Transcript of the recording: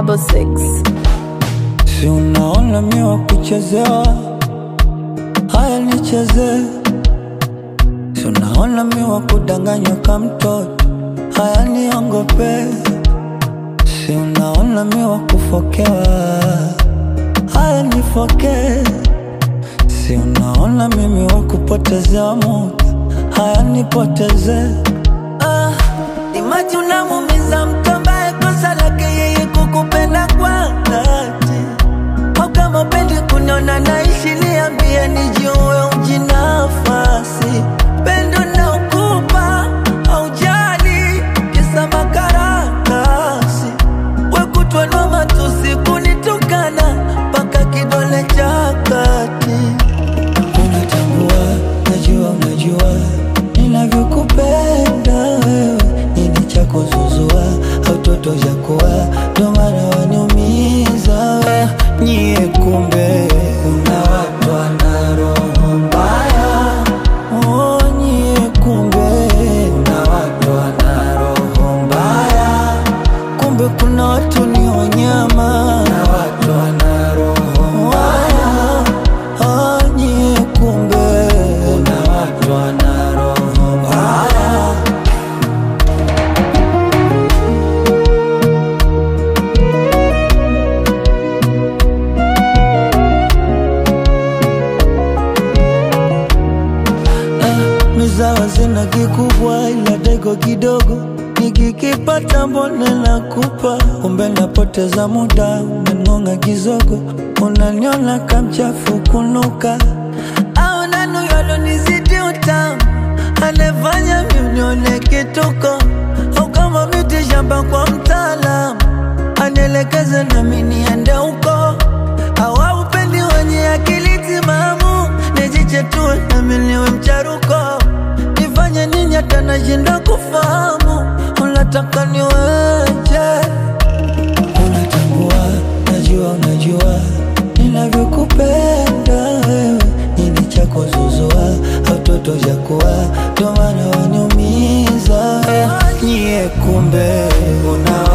6. Si unaona mimi wa kuchezewa, haya nicheze. Si unaona mimi wa kudanganywa kama mtoto, haya niongope. Si unaona mimi wa kufokewa, haya nifoke. Si unaona mimi wa kupotezewa muda, haya nipoteze. Imagine unamuumiza mtu ambaye kosa lake yeye kukupenda kwa dhati. Au kama upendi kuniona naishi, niambie nijue ujinafasi. Pendo na ukupa haujali kisa makaratasi. We kutwa na matusi kunitukana mpaka kidole cha kati. Unatambua, unajua ninavyokupenda wewe. Nini cha kuzuzua au toto ya kuwa, ndo maana waniumiza. Nyie kumbe una watu wana roho mbaya. Oh, nyie kumbe una watu wana roho mbaya. Kumbe kuna watu ni wanyama na watu wana roho mbaya. Oh, nyie kumbe una watu wana roho mbaya. Mizawa zina kikubwa ila dego kidogo. Nikikipata mbone nakupa. Kumbe napoteza muda, umengonga kizogo. Unaniona kamchafu kunuka, au nanu yolo nizidi utamu. Anefanya miunione kituko, au kama miti shamba kwa mtaalamu. Anelekeze na miniende uko, au upendi wenye akili timamu. Nijichetue na miliwe mcharuko. Nifanye nini hata nashinda kufahamu. Unataka niweje? Unatambua, unajua ninavyokupenda wewe. Nini cha kuzuzua au toto ya kuwa, ndo maana waniumiza. Nyie kumbe una